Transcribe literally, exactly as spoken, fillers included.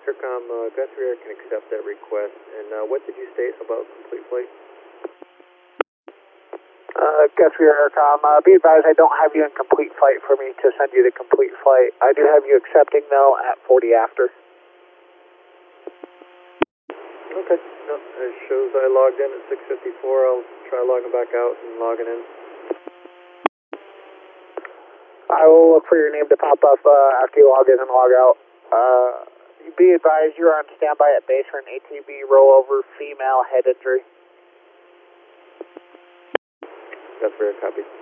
Aircom, uh, Gus Rear can accept that request. And uh, what did you state about complete flight? Uh, Gus Rear Aircom, uh, be advised I don't have you in complete flight for me to send you the complete flight. I do have you accepting though at forty after. Okay, no, it shows I logged in at six fifty-four. I'll try logging back out and logging in. I will look for your name to pop up uh, after you log in and log out. Uh, be advised you're on standby at base for an A T B rollover female head injury. Gus Rear, copy.